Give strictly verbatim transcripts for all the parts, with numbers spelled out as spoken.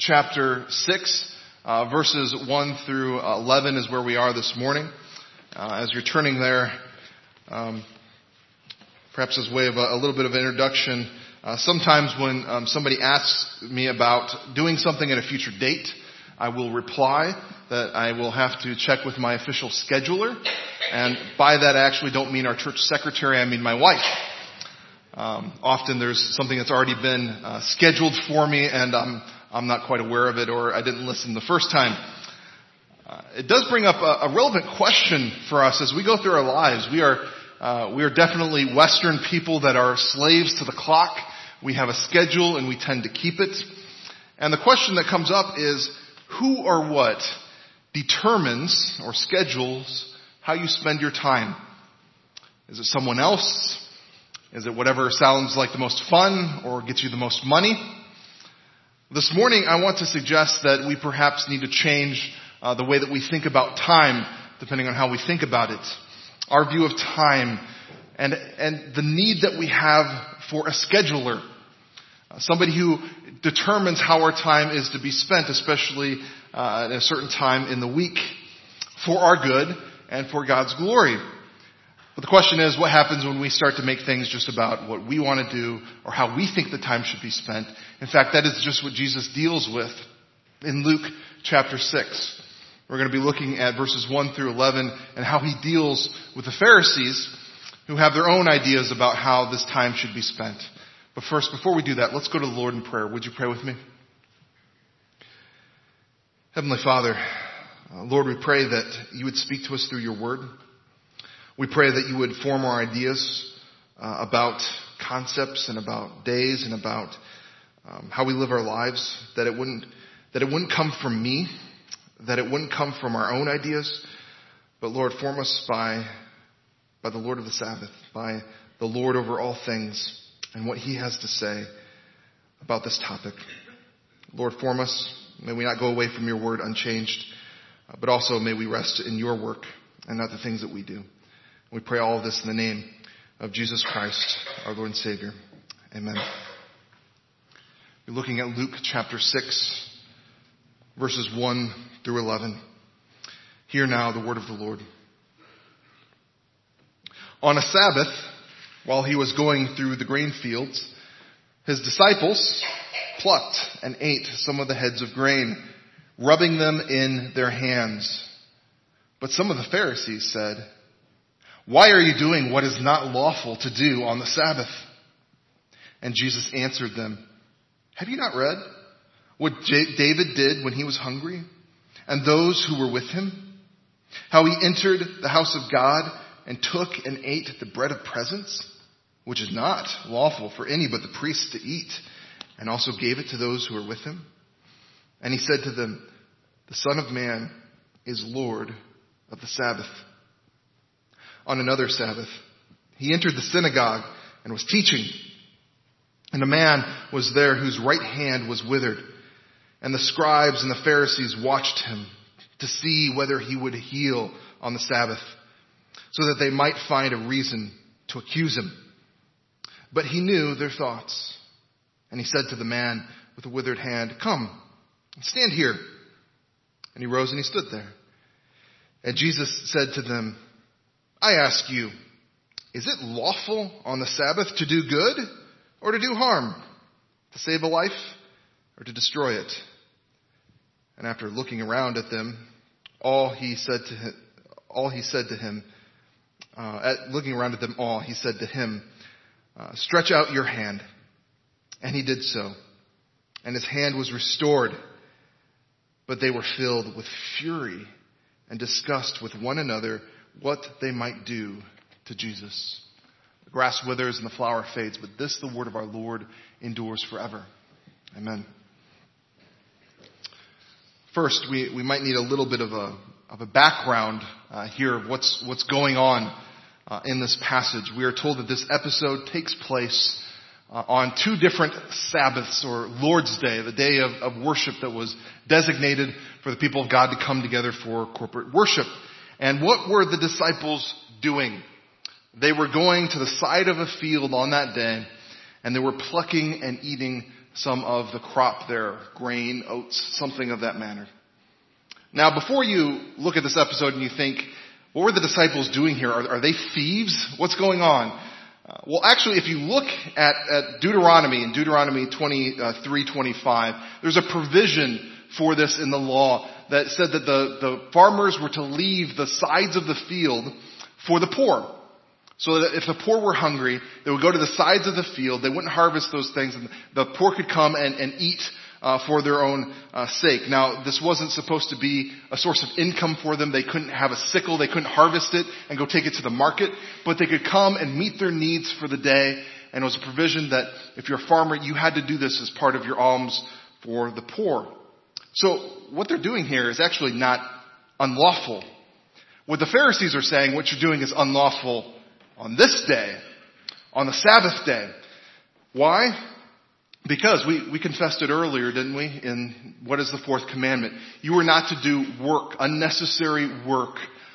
chapter six, uh, verses one through eleven is where we are this morning. Uh, as you're turning there, um, perhaps as way of a, a little bit of introduction, uh, sometimes when um, somebody asks me about doing something at a future date, I will reply that I will have to check with my official scheduler. And by that, I actually don't mean our church secretary, I mean my wife. Um, often there's something that's already been uh, scheduled for me, and I'm I'm not quite aware of it, or I didn't listen the first time. Uh, it does bring up a, a relevant question for us as we go through our lives. We are uh, we are definitely Western people that are slaves to the clock. We have a schedule, and we tend to keep it. And the question that comes up is, who or what determines or schedules how you spend your time? Is it someone else? Is it whatever sounds like the most fun or gets you the most money? This morning, I want to suggest that we perhaps need to change uh, the way that we think about time, depending on how we think about it. Our view of time and and the need that we have for a scheduler. Uh, somebody who determines how our time is to be spent, especially uh, at a certain time in the week, for our good and for God's glory. But the question is, what happens when we start to make things just about what we want to do or how we think the time should be spent? In fact, that is just what Jesus deals with in Luke chapter six. We're going to be looking at verses one through eleven and how he deals with the Pharisees who have their own ideas about how this time should be spent. But first, before we do that, let's go to the Lord in prayer. Would you pray with me? Heavenly Father, uh, Lord, we pray that you would speak to us through your word. We pray that you would form our ideas uh, about concepts and about days and about um, how we live our lives, that it wouldn't that it wouldn't come from me, that it wouldn't come from our own ideas, but Lord, form us by by the Lord of the Sabbath, by the Lord over all things, and what he has to say about this topic. Lord, form us. May we not go away from your word unchanged, uh, but also may we rest in your work and not the things that we do. We pray all of this in the name of Jesus Christ, our Lord and Savior. Amen. We're looking at Luke chapter six, verses one through eleven. Hear now the word of the Lord. On a Sabbath, while he was going through the grain fields, his disciples plucked and ate some of the heads of grain, rubbing them in their hands. But some of the Pharisees said, "Why are you doing what is not lawful to do on the Sabbath?" And Jesus answered them, "Have you not read what J- David did when he was hungry, and those who were with him? How he entered the house of God and took and ate the bread of presence, which is not lawful for any but the priests to eat, and also gave it to those who were with him? And he said to them, the Son of Man is Lord of the Sabbath." On another Sabbath, he entered the synagogue and was teaching. And a man was there whose right hand was withered. And the scribes and the Pharisees watched him to see whether he would heal on the Sabbath, so that they might find a reason to accuse him. But he knew their thoughts. And he said to the man with the withered hand, "Come, stand here." And he rose and he stood there. And Jesus said to them, "I ask you, is it lawful on the Sabbath to do good or to do harm, to save a life or to destroy it?" And after looking around at them, all he said to him, all he said to him, uh, at looking around at them all, he said to him, uh, "Stretch out your hand." And he did so, and his hand was restored. But they were filled with fury and discussed with one another what they might do to Jesus. The grass withers and the flower fades, but this, the word of our Lord, endures forever. Amen. First, we, we might need a little bit of a of a background uh, here of what's what's going on uh, in this passage. We are told that this episode takes place uh, on two different Sabbaths, or Lord's Day, the day of, of worship that was designated for the people of God to come together for corporate worship. And what were the disciples doing? They were going to the side of a field on that day, and they were plucking and eating some of the crop there, grain, oats, something of that manner. Now, before you look at this episode and you think, what were the disciples doing here? Are, are they thieves? What's going on? Uh, well, actually, if you look at, at Deuteronomy, in Deuteronomy twenty-three twenty-five, there's a provision for this in the law that said that the, the farmers were to leave the sides of the field for the poor. So that if the poor were hungry, they would go to the sides of the field. They wouldn't harvest those things, and the poor could come and, and eat uh, for their own uh, sake. Now, this wasn't supposed to be a source of income for them. They couldn't have a sickle. They couldn't harvest it and go take it to the market. But they could come and meet their needs for the day. And it was a provision that if you're a farmer, you had to do this as part of your alms for the poor. So what they're doing here is actually not unlawful. What the Pharisees are saying, what you're doing is unlawful on this day, on the Sabbath day. Why? Because we, we confessed it earlier, didn't we? In what is the fourth commandment? You are not to do work, unnecessary work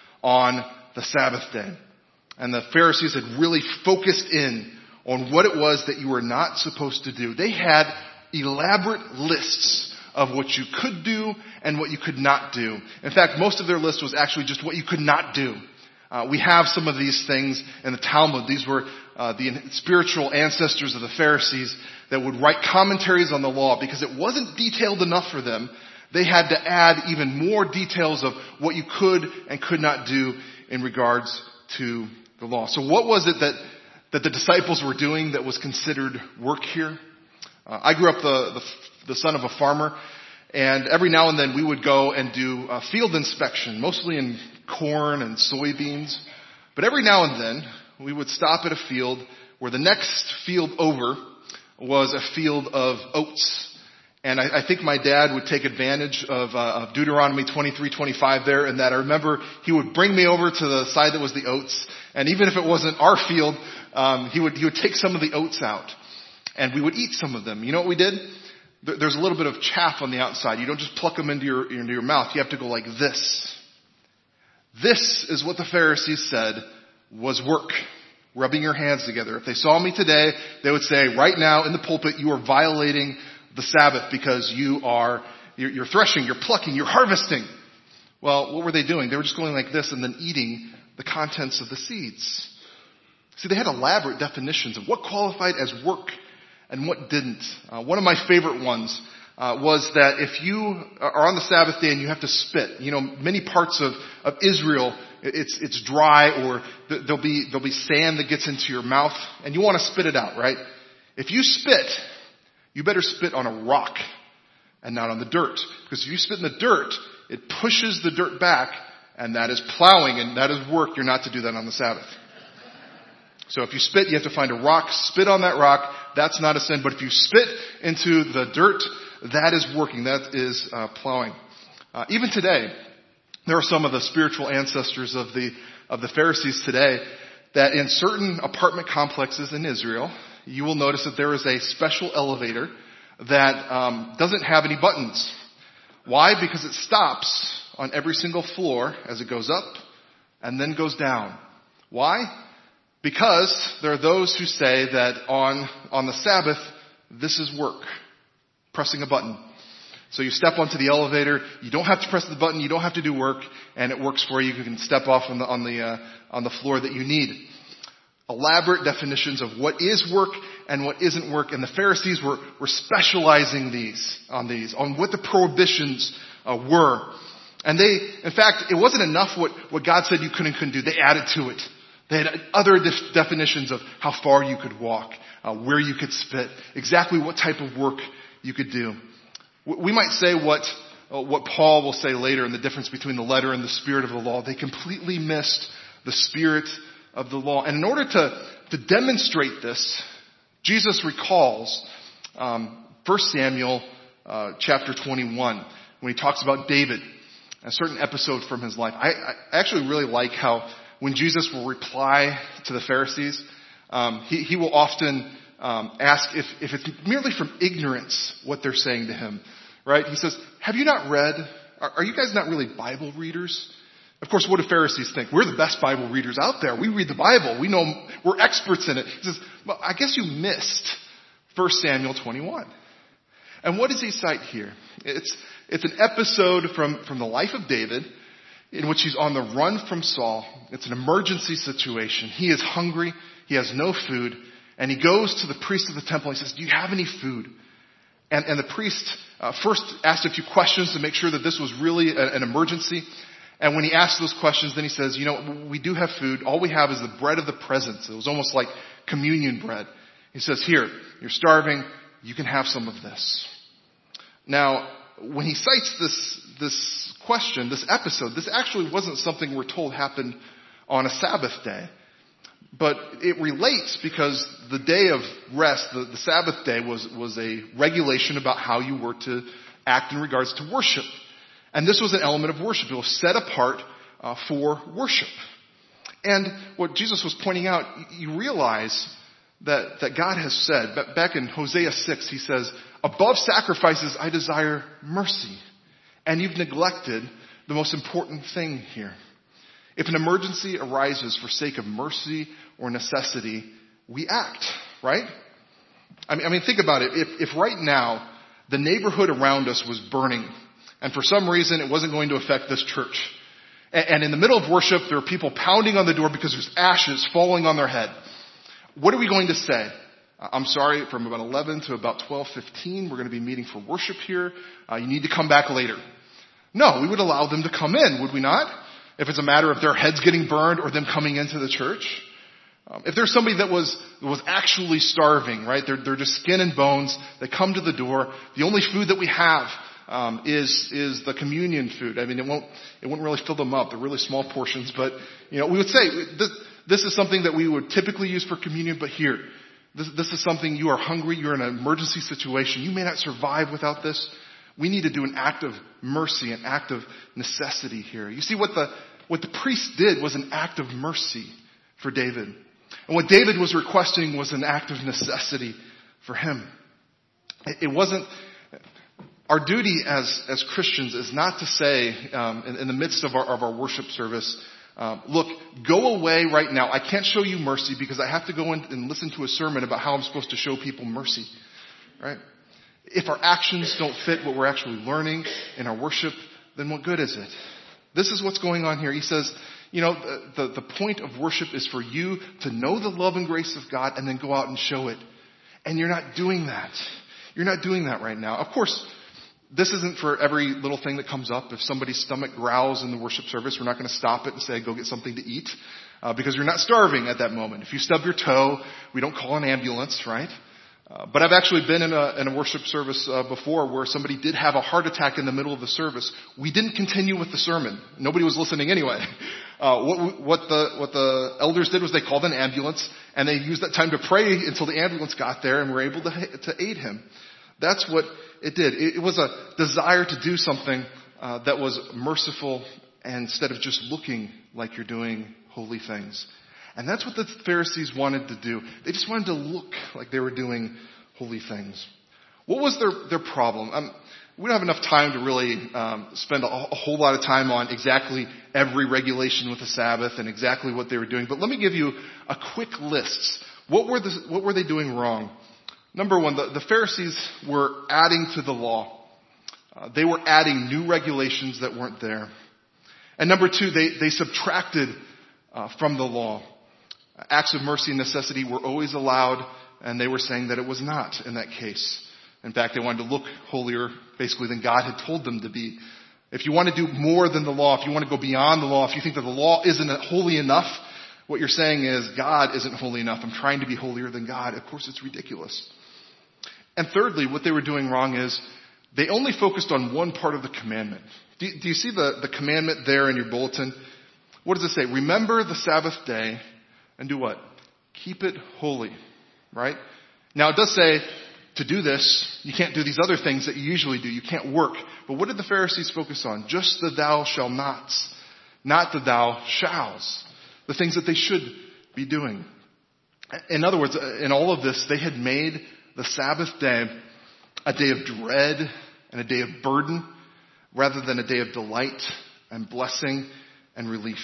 on the Sabbath day. And the Pharisees had really focused in on what it was that you were not supposed to do. They had elaborate lists of what you could do and what you could not do. In fact, most of their list was actually just what you could not do. Uh, we have some of these things in the Talmud. These were uh, the spiritual ancestors of the Pharisees that would write commentaries on the law because it wasn't detailed enough for them. They had to add even more details of what you could and could not do in regards to the law. So what was it that, that the disciples were doing that was considered work here? Uh, I grew up the, the the son of a farmer, and every now and then we would go and do a field inspection, mostly in corn and soybeans. But every now and then we would stop at a field where the next field over was a field of oats. And I, I think my dad would take advantage of, uh, of Deuteronomy twenty-three twenty-five there, and that I remember he would bring me over to the side that was the oats, and even if it wasn't our field, um, he would he would take some of the oats out, and we would eat some of them. You know what we did? There's a little bit of chaff on the outside. You don't just pluck them into your, into your mouth. You have to go like this. This is what the Pharisees said was work. Rubbing your hands together. If they saw me today, they would say, right now in the pulpit, you are violating the Sabbath because you are, you're, you're threshing, you're plucking, you're harvesting. Well, what were they doing? They were just going like this and then eating the contents of the seeds. See, they had elaborate definitions of what qualified as work and what didn't. Uh, one of my favorite ones uh, was that if you are on the Sabbath day and you have to spit, you know, many parts of, of Israel, it's it's dry or th- there'll be there'll be sand that gets into your mouth and you want to spit it out, right? If you spit, you better spit on a rock and not on the dirt, because if you spit in the dirt, it pushes the dirt back, and that is plowing and that is work. You're not to do that on the Sabbath. So if you spit, you have to find a rock, spit on that rock. That's not a sin. But if you spit into the dirt, that is working. That is uh, plowing. Uh, even today, there are some of the spiritual ancestors of the of the Pharisees today that in certain apartment complexes in Israel, you will notice that there is a special elevator that um, doesn't have any buttons. Why? Because it stops on every single floor as it goes up and then goes down. Why? Because there are those who say that on, on the Sabbath, this is work. Pressing a button. So you step onto the elevator, you don't have to press the button, you don't have to do work, and it works for you. You can step off on the, on the, uh, on the floor that you need. Elaborate definitions of what is work and what isn't work, and the Pharisees were, were specializing these, on these, on what the prohibitions uh, were. And they, in fact, it wasn't enough what, what God said you could and couldn't do. They added to it. They had other def- definitions of how far you could walk, uh, where you could spit, exactly what type of work you could do. We might say what uh, what Paul will say later in the difference between the letter and the spirit of the law. They completely missed the spirit of the law. And in order to, to demonstrate this, Jesus recalls um, First Samuel uh, chapter twenty-one when he talks about David, a certain episode from his life. I, I actually really like how when Jesus will reply to the Pharisees, um, he, he will often um, ask if, if it's merely from ignorance what they're saying to him. Right? He says, have you not read? Are, are you guys not really Bible readers? Of course, what do Pharisees think? We're the best Bible readers out there. We read the Bible. We know we're experts in it. He says, well, I guess you missed First Samuel twenty-one. And what does he cite here? It's, it's an episode from, from the life of David in which he's on the run from Saul. It's an emergency situation. He is hungry. He has no food. And he goes to the priest of the temple and he says, do you have any food? And, and the priest uh, first asked a few questions to make sure that this was really a, an emergency. And when he asked those questions, then he says, you know, we do have food. All we have is the bread of the presence. It was almost like communion bread. He says, here, you're starving. You can have some of this. Now, when he cites this, this question, this episode, this actually wasn't something we're told happened on a Sabbath day. But it relates because the day of rest, the, the Sabbath day, was, was a regulation about how you were to act in regards to worship. And this was an element of worship. It was set apart uh, for worship. And what Jesus was pointing out, you realize that, that God has said, back in Hosea six, he says, above sacrifices, I desire mercy. And you've neglected the most important thing here. If an emergency arises for sake of mercy or necessity, we act, right? I mean, I mean think about it. If, if right now the neighborhood around us was burning, and for some reason it wasn't going to affect this church, and, and in the middle of worship there are people pounding on the door because there's ashes falling on their head, what are we going to say? I'm sorry, from about eleven to about twelve fifteen, we're going to be meeting for worship here. Uh, you need to come back later. No, we would allow them to come in, would we not? If it's a matter of their heads getting burned or them coming into the church. Um, if there's somebody that was was actually starving, right? They're, they're just skin and bones. They come to the door. The only food that we have um, is is the communion food. I mean, it won't it wouldn't really fill them up. They're really small portions, but you know, we would say this, this is something that we would typically use for communion. But here, this, this is something you are hungry. You're in an emergency situation. You may not survive without this. We need to do an act of mercy, an act of necessity here. You see, what the what the priest did was an act of mercy for David. And what David was requesting was an act of necessity for him. It wasn't, our duty as, as Christians is not to say, um, in, in the midst of our, of our worship service, um, look, go away right now. I can't show you mercy because I have to go in and listen to a sermon about how I'm supposed to show people mercy. Right? If our actions don't fit what we're actually learning in our worship, then what good is it? This is what's going on here. He says, you know, the, the, the point of worship is for you to know the love and grace of God and then go out and show it. And you're not doing that. You're not doing that right now. Of course, this isn't for every little thing that comes up. If somebody's stomach growls in the worship service, we're not going to stop it and say, go get something to eat. Uh, because you're not starving at that moment. If you stub your toe, we don't call an ambulance, right? Uh, but I've actually been in a, in a worship service uh, before where somebody did have a heart attack in the middle of the service. We didn't continue with the sermon. Nobody was listening anyway. Uh, what, what the what the elders did was they called an ambulance and they used that time to pray until the ambulance got there and were able to to aid him. That's what it did. It, it was a desire to do something uh, that was merciful instead of just looking like you're doing holy things. And that's what the Pharisees wanted to do. They just wanted to look like they were doing holy things. What was their, their problem? Um, we don't have enough time to really um, spend a, a whole lot of time on exactly every regulation with the Sabbath and exactly what they were doing. But let me give you a quick list. What were, the, what were they doing wrong? Number one, the, the Pharisees were adding to the law. Uh, they were adding new regulations that weren't there. And number two, they, they subtracted uh, from the law. Acts of mercy and necessity were always allowed, and they were saying that it was not in that case. In fact, they wanted to look holier, basically, than God had told them to be. If you want to do more than the law, if you want to go beyond the law, if you think that the law isn't holy enough, what you're saying is, God isn't holy enough. I'm trying to be holier than God. Of course, it's ridiculous. And thirdly, what they were doing wrong is, they only focused on one part of the commandment. Do, do you see the, the commandment there in your bulletin? What does it say? Remember the Sabbath day. And do what? Keep it holy, right? Now it does say to do this, you can't do these other things that you usually do. You can't work. But what did the Pharisees focus on? Just the thou shall nots, not the thou shalls. The things that they should be doing. In other words, in all of this, they had made the Sabbath day a day of dread and a day of burden rather than a day of delight and blessing and relief.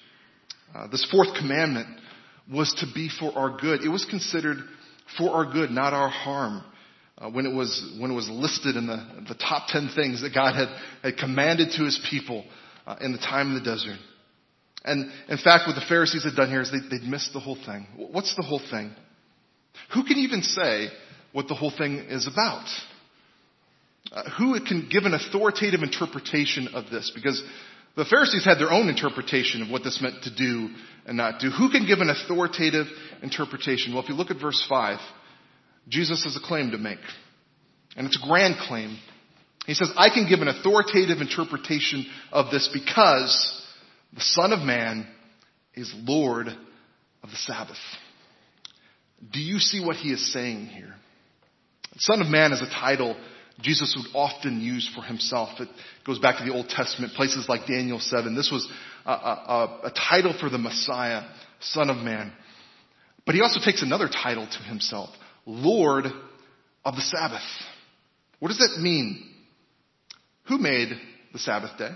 Uh, this fourth commandment was to be for our good. It was considered for our good, not our harm. uh, when it was when it was listed in the, the top ten things that God had, had commanded to his people uh, in the time in the desert. And in fact, what the Pharisees had done here is they, they'd missed the whole thing. What's the whole thing? Who can even say what the whole thing is about? Uh, who can give an authoritative interpretation of this? Because the Pharisees had their own interpretation of what this meant to do and not do. Who can give an authoritative interpretation? Well, if you look at verse five, Jesus has a claim to make. And it's a grand claim. He says, I can give an authoritative interpretation of this because the Son of Man is Lord of the Sabbath. Do you see what he is saying here? Son of Man is a title Jesus would often use for himself. It goes back to the Old Testament, places like Daniel seven. This was a, a, a title for the Messiah, Son of Man. But he also takes another title to himself, Lord of the Sabbath. What does that mean? Who made the Sabbath day?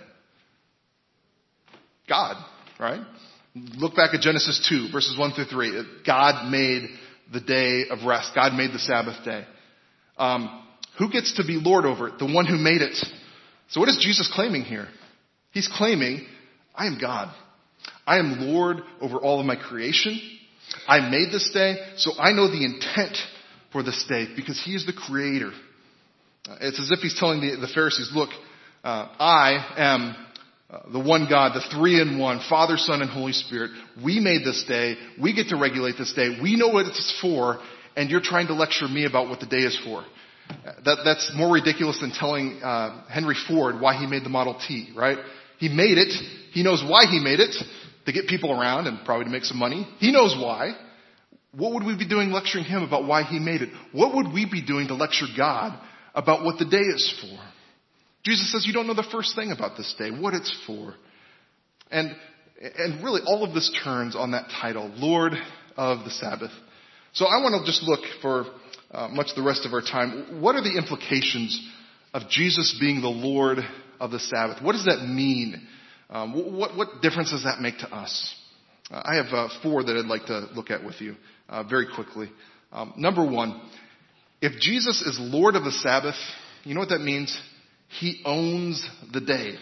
God, right? Look back at Genesis two, verses one through three. God made the day of rest. God made the Sabbath day. Um, who gets to be Lord over it? The one who made it. So what is Jesus claiming here? He's claiming, I am God. I am Lord over all of my creation. I made this day, so I know the intent for this day because he is the creator. It's as if he's telling the, the Pharisees, look, uh, I am uh, the one God, the three in one, Father, Son, and Holy Spirit. We made this day. We get to regulate this day. We know what it's for, and you're trying to lecture me about what the day is for. That, that's more ridiculous than telling uh, Henry Ford why he made the Model T, right? He made it. He knows why he made it, to get people around and probably to make some money. He knows why. What would we be doing lecturing him about why he made it? What would we be doing to lecture God about what the day is for? Jesus says you don't know the first thing about this day, what it's for. And, and really all of this turns on that title, Lord of the Sabbath. So I want to just look for uh, much the rest of our time. What are the implications of Jesus being the Lord of the Sabbath? What does that mean? Um, what, what difference does that make to us? Uh, I have uh, four that I'd like to look at with you uh, very quickly. Um, number one, if Jesus is Lord of the Sabbath, you know what that means? He owns the day.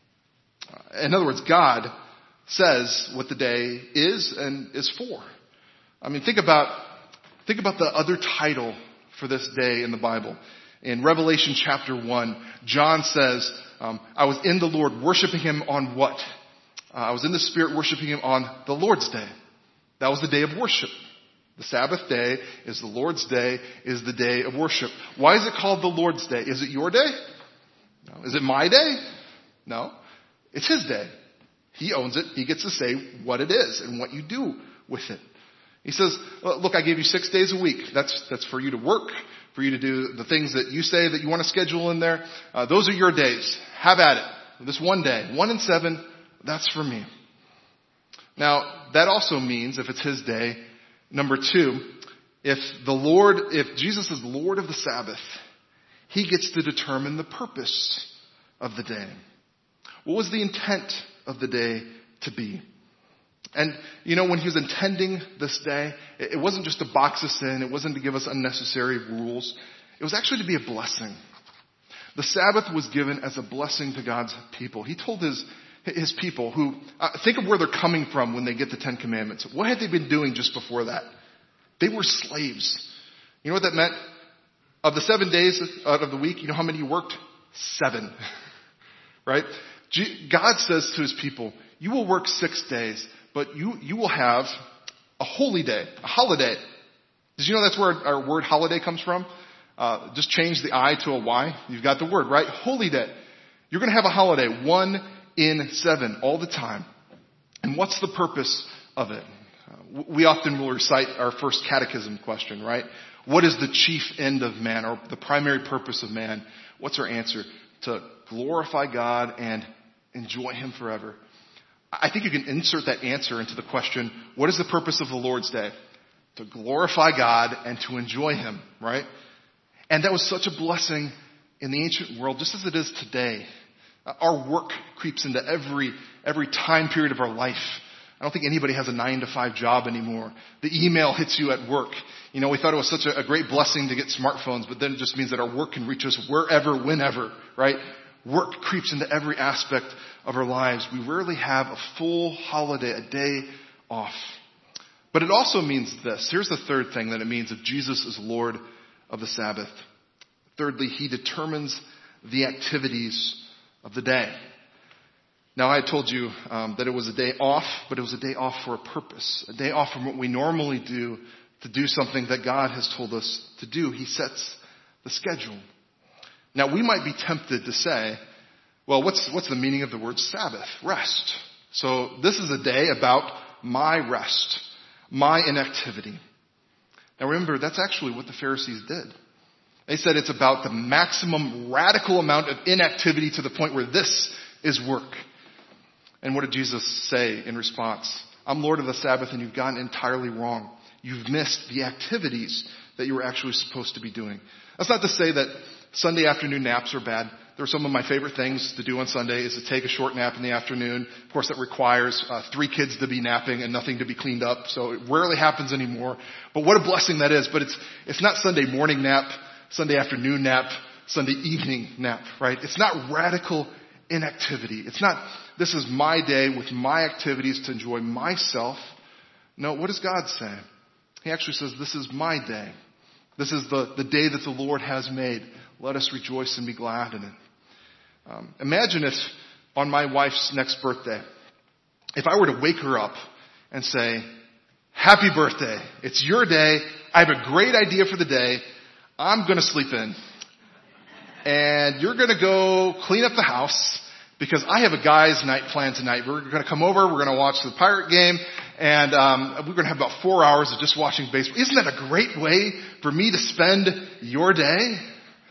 Uh, in other words, God says what the day is and is for. I mean, think about think about the other title for this day in the Bible. In Revelation chapter one, John says, um, I was in the Lord worshiping him on what? Uh, I was in the Spirit worshiping him on the Lord's day. That was the day of worship. The Sabbath day is the Lord's day, is the day of worship. Why is it called the Lord's day? Is it your day? No. Is it my day? No. It's his day. He owns it. He gets to say what it is and what you do with it. He says, look, I gave you six days a week. That's, that's for you to work, for you to do the things that you say that you want to schedule in there. Uh, those are your days. Have at it. This one day, one and seven, that's for me. Now, that also means if it's his day, number two, if the Lord, if Jesus is Lord of the Sabbath, he gets to determine the purpose of the day. What was the intent of the day to be? And, you know, when he was intending this day, it wasn't just to box us in. It wasn't to give us unnecessary rules. It was actually to be a blessing. The Sabbath was given as a blessing to God's people. He told his his people who, uh, think of where they're coming from when they get the Ten Commandments. What had they been doing just before that? They were slaves. You know what that meant? Of the seven days out of the week, you know how many you worked? Seven. Right? God says to his people, you will work six days. But you, you will have a holy day, a holiday. Did you know that's where our, our word holiday comes from? Uh, just change the I to a Y. You've got the word, right? Holy day. You're going to have a holiday, one in seven, all the time. And what's the purpose of it? Uh, we often will recite our first catechism question, right? What is the chief end of man, or the primary purpose of man? What's our answer? To glorify God and enjoy him forever. I think you can insert that answer into the question, what is the purpose of the Lord's Day? To glorify God and to enjoy him, right? And that was such a blessing in the ancient world, just as it is today. Our work creeps into every every time period of our life. I don't think anybody has a nine to five job anymore. The email hits you at work. You know, we thought it was such a, a great blessing to get smartphones, but then it just means that our work can reach us wherever, whenever, right? Work creeps into every aspect of our lives. We rarely have a full holiday, a day off. But it also means this. Here's the third thing that it means if Jesus is Lord of the Sabbath. Thirdly, he determines the activities of the day. Now, I had told you um, that it was a day off, but it was a day off for a purpose. A day off from what we normally do to do something that God has told us to do. He sets the schedule. Now, we might be tempted to say, well, what's, what's the meaning of the word Sabbath? Rest. So this is a day about my rest, my inactivity. Now remember, that's actually what the Pharisees did. They said it's about the maximum radical amount of inactivity to the point where this is work. And what did Jesus say in response? I'm Lord of the Sabbath and you've gotten entirely wrong. You've missed the activities that you were actually supposed to be doing. That's not to say that Sunday afternoon naps are bad. They're some of my favorite things to do on Sunday is to take a short nap in the afternoon. Of course, that requires uh, three kids to be napping and nothing to be cleaned up. So it rarely happens anymore. But what a blessing that is. But it's, it's not Sunday morning nap, Sunday afternoon nap, Sunday evening nap, right? It's not radical inactivity. It's not, this is my day with my activities to enjoy myself. No, what does God say? He actually says, this is my day. This is the, the day that the Lord has made. Let us rejoice and be glad in it. Um, imagine if on my wife's next birthday, if I were to wake her up and say, happy birthday. It's your day. I have a great idea for the day. I'm going to sleep in. And you're going to go clean up the house because I have a guy's night planned tonight. We're going to come over. We're going to watch the Pirate game. And um, we're going to have about four hours of just watching baseball. Isn't that a great way for me to spend your day?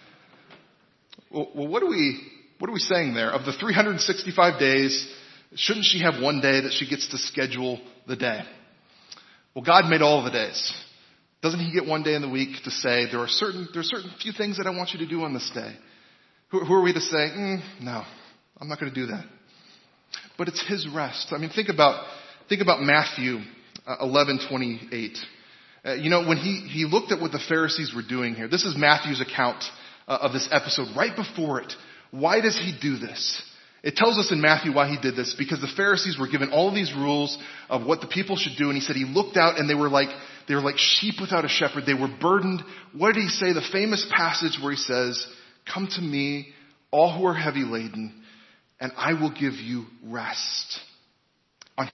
Well, well what are we what are we saying there? Of the three hundred sixty-five days, shouldn't she have one day that she gets to schedule the day? Well, God made all of the days. Doesn't he get one day in the week to say, there are certain there are certain few things that I want you to do on this day? Who, who are we to say, mm, no, I'm not going to do that? But it's his rest. I mean, think about think about Matthew uh, eleven twenty-eight. Uh, you know, when he, he looked at what the Pharisees were doing here, this is Matthew's account uh, of this episode. Right before it, why does he do this? It tells us in Matthew why he did this, because the Pharisees were given all these rules of what the people should do, and he said he looked out and they were like they were like sheep without a shepherd. They were burdened. What did he say? The famous passage where he says, "Come to me, all who are heavy laden, and I will give you rest." On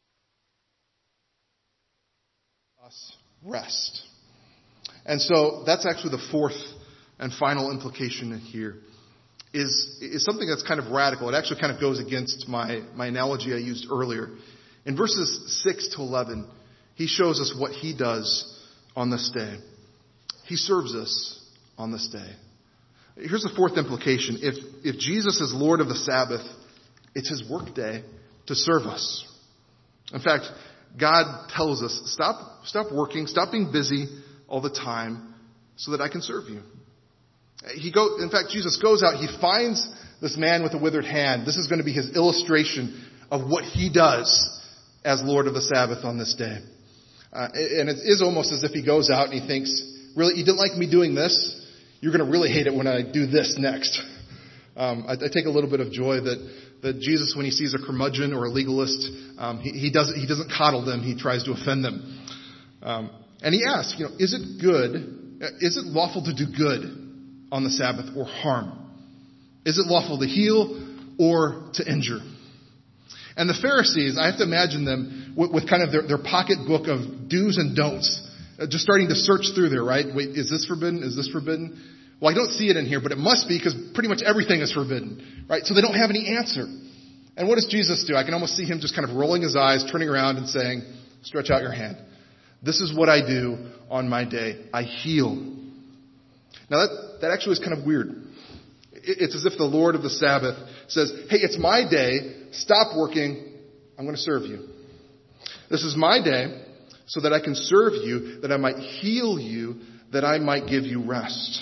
us rest. And so that's actually the fourth and final implication here. Is, is something that's kind of radical. It actually kind of goes against my, my analogy I used earlier. In verses six to eleven, he shows us what he does on this day. He serves us on this day. Here's the fourth implication. If, if Jesus is Lord of the Sabbath, it's his work day to serve us. In fact, God tells us, stop, stop working, stop being busy all the time so that I can serve you. He go, in fact, Jesus goes out, he finds this man with a withered hand. This is going to be his illustration of what he does as Lord of the Sabbath on this day. Uh, and it is almost as if he goes out and he thinks, really, you didn't like me doing this? You're going to really hate it when I do this next. Um, I, I take a little bit of joy that, that Jesus, when he sees a curmudgeon or a legalist, um, he, he, doesn't, he doesn't coddle them, he tries to offend them. Um, and he asks, you know, is it good, is it lawful to do good on the Sabbath or harm? Is it lawful to heal or to injure? And the Pharisees, I have to imagine them with, with kind of their, their pocketbook of do's and don'ts, uh, just starting to search through there, right? Wait, is this forbidden? Is this forbidden? Well, I don't see it in here, but it must be because pretty much everything is forbidden, right? So they don't have any answer. And what does Jesus do? I can almost see him just kind of rolling his eyes, turning around and saying, stretch out your hand. This is what I do on my day. I heal. Now that, that actually is kind of weird. It's as if the Lord of the Sabbath says, hey, it's my day. Stop working. I'm going to serve you. This is my day so that I can serve you, that I might heal you, that I might give you rest.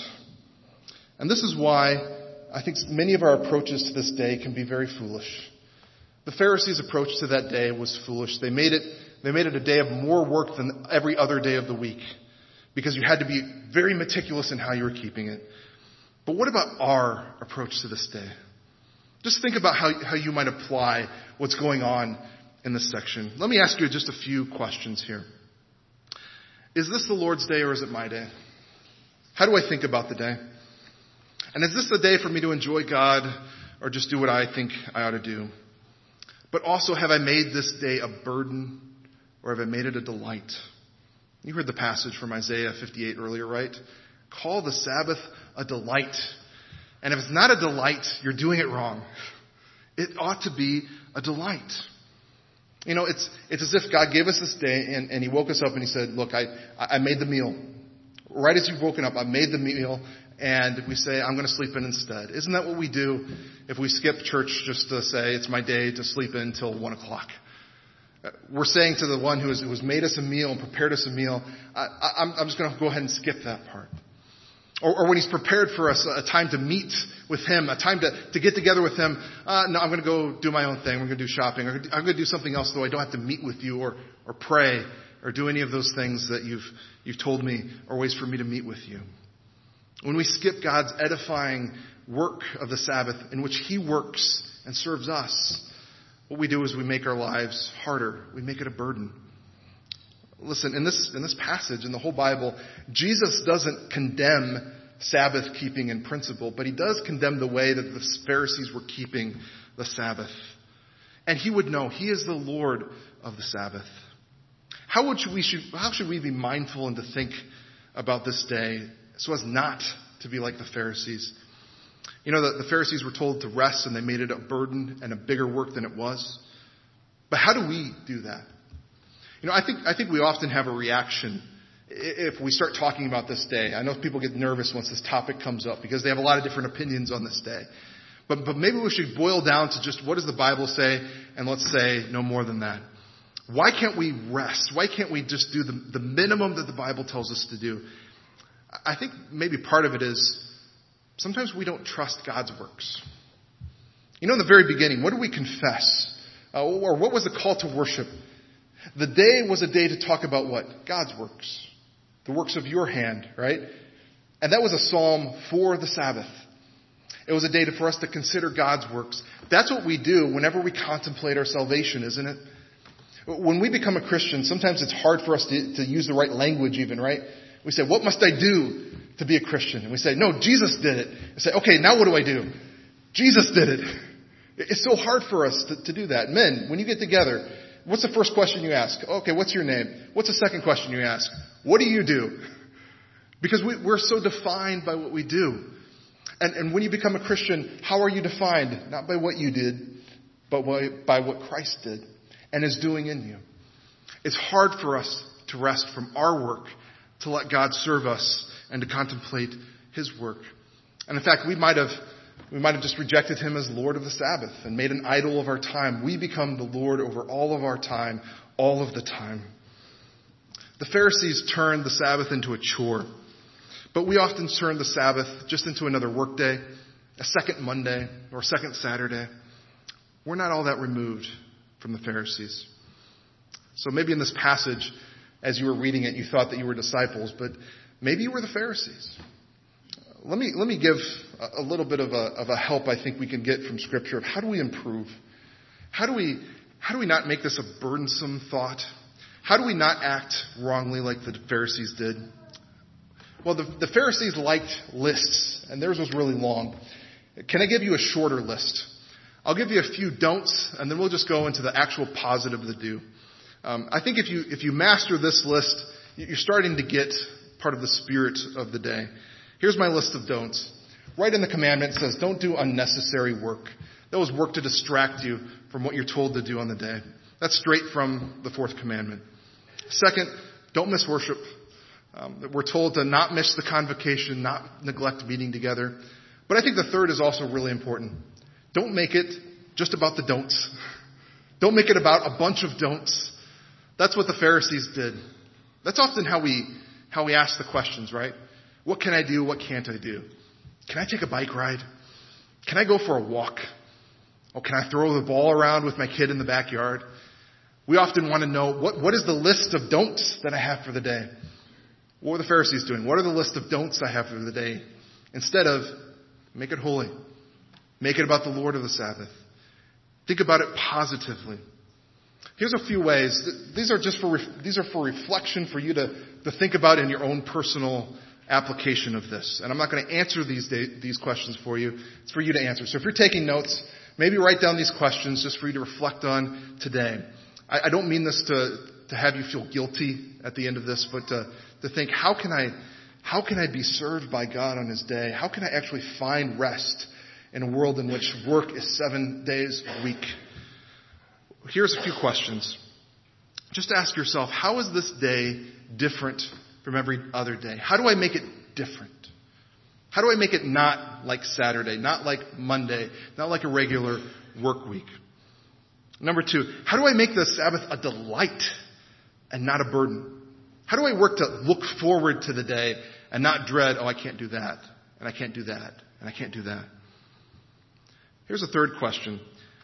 And this is why I think many of our approaches to this day can be very foolish. The Pharisees' approach to that day was foolish. They made it, they made it a day of more work than every other day of the week because you had to be very meticulous in how you were keeping it. But what about our approach to this day? Just think about how, how you might apply what's going on in this section. Let me ask you just a few questions here. Is this the Lord's day or is it my day? How do I think about the day? And is this the day for me to enjoy God or just do what I think I ought to do? But also, have I made this day a burden or have I made it a delight? You heard the passage from Isaiah fifty-eight earlier, right? Call the Sabbath a delight. And if it's not a delight, you're doing it wrong. It ought to be a delight. You know, it's it's as if God gave us this day and, and he woke us up and he said, look, I, I made the meal. Right as you've woken up, I made the meal. And we say, I'm going to sleep in instead. Isn't that what we do if we skip church just to say it's my day to sleep in till one o'clock? We're saying to the one who has, who has made us a meal and prepared us a meal, I, I'm, I'm just going to go ahead and skip that part. Or, or when he's prepared for us a time to meet with him, a time to, to get together with him, uh, no, I'm going to go do my own thing. We're going to do shopping. Or I'm going to do something else, though I don't have to meet with you or, or pray or do any of those things that you've, you've told me are ways for me to meet with you. When we skip God's edifying work of the Sabbath in which he works and serves us, what we do is we make our lives harder. We make it a burden. Listen, in this, in this passage, in the whole Bible, Jesus doesn't condemn Sabbath keeping in principle, but he does condemn the way that the Pharisees were keeping the Sabbath. And he would know he is the Lord of the Sabbath. How would we should, how should we be mindful and to think about this day so as not to be like the Pharisees? You know, the, the Pharisees were told to rest and they made it a burden and a bigger work than it was. But how do we do that? You know, I think I think we often have a reaction if we start talking about this day. I know people get nervous once this topic comes up because they have a lot of different opinions on this day. But but maybe we should boil down to just what does the Bible say, and let's say no more than that. Why can't we rest? Why can't we just do the, the minimum that the Bible tells us to do? I think maybe part of it is sometimes we don't trust God's works. You know, in the very beginning, what did we confess? Uh, or what was the call to worship? The day was a day to talk about what? God's works. The works of your hand, right? And that was a psalm for the Sabbath. It was a day to, for us to consider God's works. That's what we do whenever we contemplate our salvation, isn't it? When we become a Christian, sometimes it's hard for us to, to use the right language even, right? We say, what must I do to be a Christian? And we say, no, Jesus did it. We say, okay, now what do I do? Jesus did it. It's so hard for us to, to do that. Men, when you get together, what's the first question you ask? Okay, what's your name? What's the second question you ask? What do you do? Because we, we're so defined by what we do. And, and when you become a Christian, how are you defined? Not by what you did, but by, by what Christ did and is doing in you. It's hard for us to rest from our work, to let God serve us, and to contemplate his work. And in fact, we might have we might have just rejected him as Lord of the Sabbath and made an idol of our time. We become the Lord over all of our time, all of the time. The Pharisees turned the Sabbath into a chore. But we often turn the Sabbath just into another work day, a second Monday, or a second Saturday. We're not all that removed from the Pharisees. So maybe in this passage, as you were reading it, you thought that you were disciples, but maybe you were the Pharisees. Let me let me give a little bit of a of a help I think we can get from Scripture of how do we improve? How do we how do we not make this a burdensome thought? How do we not act wrongly like the Pharisees did? Well, the, the Pharisees liked lists, and theirs was really long. Can I give you a shorter list? I'll give you a few don'ts, and then we'll just go into the actual positive of the do. Um, I think if you if you master this list, you're starting to get part of the spirit of the day. Here's my list of don'ts. Right in the commandment, it says, don't do unnecessary work. That was work to distract you from what you're told to do on the day. That's straight from the fourth commandment. Second, don't miss worship. Um, we're told to not miss the convocation, not neglect meeting together. But I think the third is also really important. Don't make it just about the don'ts. Don't make it about a bunch of don'ts. That's what the Pharisees did. That's often how we how we ask the questions, right? What can I do? What can't I do? Can I take a bike ride? Can I go for a walk? Oh, can I throw the ball around with my kid in the backyard? We often want to know, what, what is the list of don'ts that I have for the day? What were the Pharisees doing? What are the list of don'ts I have for the day? Instead of, make it holy. Make it about the Lord of the Sabbath. Think about it positively. Here's a few ways. These are just for, these are for reflection for you to, to think about in your own personal application of this. And I'm not going to answer these day, these questions for you. It's for you to answer. So if you're taking notes, maybe write down these questions just for you to reflect on today. I, I don't mean this to, to have you feel guilty at the end of this, but to, to think, how can I, how can I be served by God on His day? How can I actually find rest in a world in which work is seven days a week? Here's a few questions. Just ask yourself, how is this day different from every other day? How do I make it different? How do I make it not like Saturday, not like Monday, not like a regular work week? Number two, how do I make the Sabbath a delight and not a burden? How do I work to look forward to the day and not dread, oh, I can't do that, and I can't do that, and I can't do that? Here's a third question.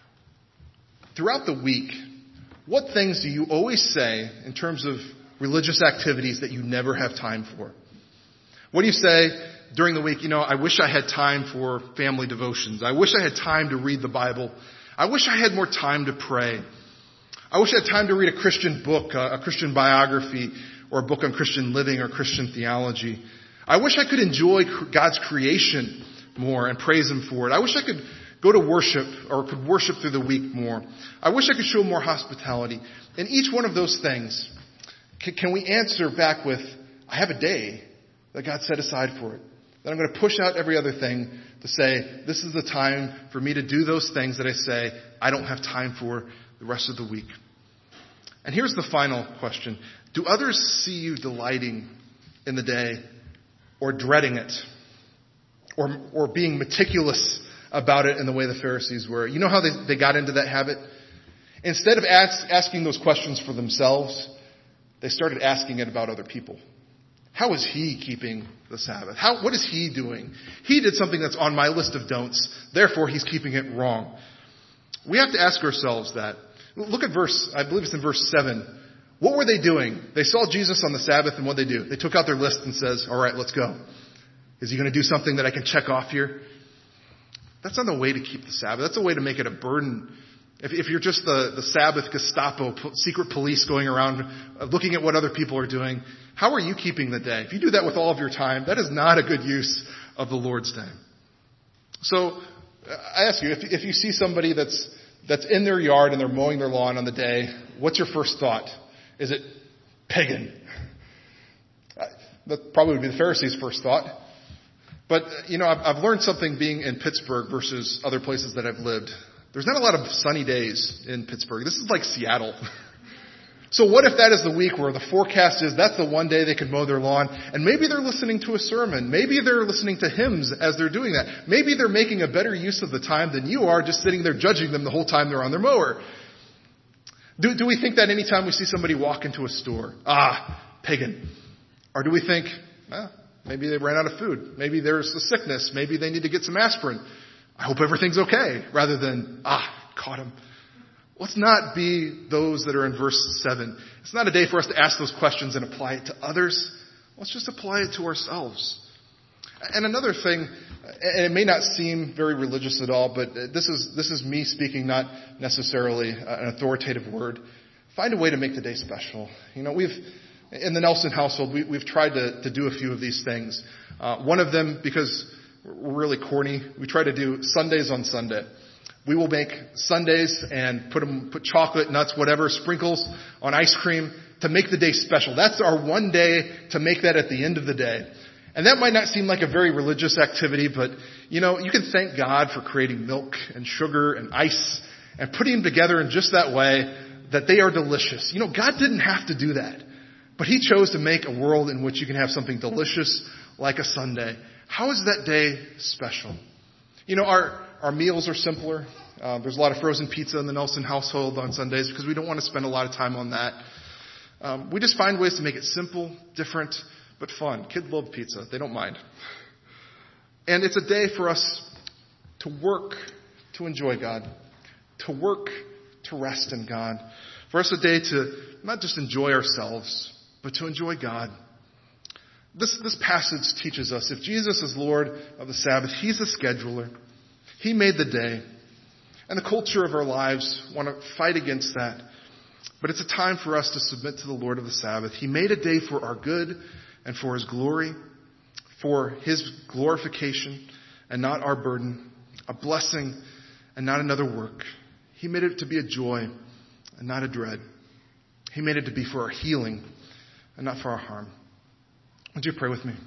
Throughout the week, what things do you always say in terms of religious activities that you never have time for? What do you say during the week? You know, I wish I had time for family devotions. I wish I had time to read the Bible. I wish I had more time to pray. I wish I had time to read a Christian book, a Christian biography, or a book on Christian living or Christian theology. I wish I could enjoy God's creation more and praise Him for it. I wish I could go to worship or could worship through the week more. I wish I could show more hospitality. And each one of those things, can we answer back with, I have a day that God set aside for it. That I'm going to push out every other thing to say, this is the time for me to do those things that I say I don't have time for the rest of the week. And here's the final question. Do others see you delighting in the day or dreading it? Or, or being meticulous about it in the way the Pharisees were? You know how they, they got into that habit? Instead of ask, asking those questions for themselves, they started asking it about other people. How is he keeping the Sabbath? How, what is he doing? He did something that's on my list of don'ts, therefore he's keeping it wrong. We have to ask ourselves that. Look at verse, I believe it's in verse seven. What were they doing? They saw Jesus on the Sabbath, and what did they do? They took out their list and says, all right, let's go. Is he going to do something that I can check off here? That's not a way to keep the Sabbath. That's a way to make it a burden. If, if you're just the, the Sabbath Gestapo, secret police going around uh, looking at what other people are doing, how are you keeping the day? If you do that with all of your time, that is not a good use of the Lord's day. So I ask you, if, if you see somebody that's that's in their yard and they're mowing their lawn on the day, what's your first thought? Is it pagan? That probably would be the Pharisees' first thought. But, you know, I've, I've learned something being in Pittsburgh versus other places that I've lived. There's not a lot of sunny days in Pittsburgh. This is like Seattle. So what if that is the week where the forecast is that's the one day they can mow their lawn, and maybe they're listening to a sermon. Maybe they're listening to hymns as they're doing that. Maybe they're making a better use of the time than you are, just sitting there judging them the whole time they're on their mower. Do, do we think that anytime we see somebody walk into a store, ah, pagan? Or do we think, well, maybe they ran out of food. Maybe there's a sickness. Maybe they need to get some aspirin. I hope everything's okay. Rather than, ah, caught him. Let's not be those that are in verse seven. It's not a day for us to ask those questions and apply it to others. Let's just apply it to ourselves. And another thing, and it may not seem very religious at all, but this is this is me speaking, not necessarily an authoritative word. Find a way to make the day special. You know, we've in the Nelson household, we, we've tried to, to do a few of these things. Uh, one of them, because we're really corny, we try to do Sundays on Sunday. We will make Sundays and put them, put chocolate, nuts, whatever, sprinkles on ice cream to make the day special. That's our one day to make that at the end of the day. And that might not seem like a very religious activity, but, you know, you can thank God for creating milk and sugar and ice and putting them together in just that way that they are delicious. You know, God didn't have to do that. But He chose to make a world in which you can have something delicious like a Sunday. How is that day special? You know, our, our meals are simpler. Uh, there's a lot of frozen pizza in the Nelson household on Sundays because we don't want to spend a lot of time on that. Um, we just find ways to make it simple, different, but fun. Kids love pizza. They don't mind. And it's a day for us to work to enjoy God, to work, to rest in God. For us today to not just enjoy ourselves, but to enjoy God. This, this passage teaches us if Jesus is Lord of the Sabbath, He's the scheduler. He made the day. And the culture of our lives want to fight against that. But it's a time for us to submit to the Lord of the Sabbath. He made a day for our good and for His glory, for His glorification and not our burden, a blessing and not another work. He made it to be a joy and not a dread. He made it to be for our healing and not for our harm. Would you pray with me?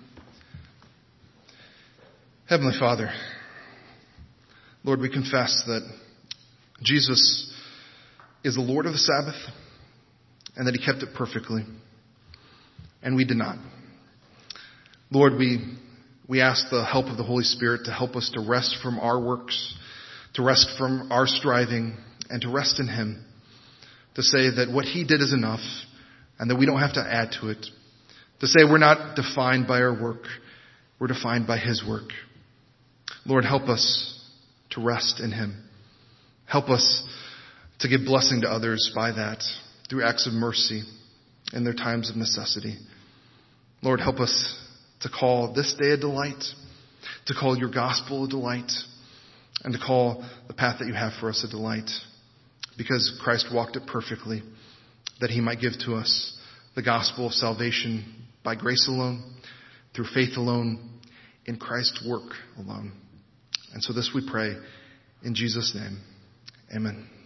Heavenly Father, Lord, we confess that Jesus is the Lord of the Sabbath and that He kept it perfectly. And we did not. Lord, we, we ask the help of the Holy Spirit to help us to rest from our works, to rest from our striving, and to rest in Him. To say that what He did is enough and that we don't have to add to it. To say we're not defined by our work, we're defined by His work. Lord, help us to rest in Him. Help us to give blessing to others by that, through acts of mercy in their times of necessity. Lord, help us to call this day a delight, to call your gospel a delight, and to call the path that you have for us a delight, because Christ walked it perfectly, that He might give to us the gospel of salvation by grace alone, through faith alone, in Christ's work alone. And so this we pray in Jesus' name. Amen.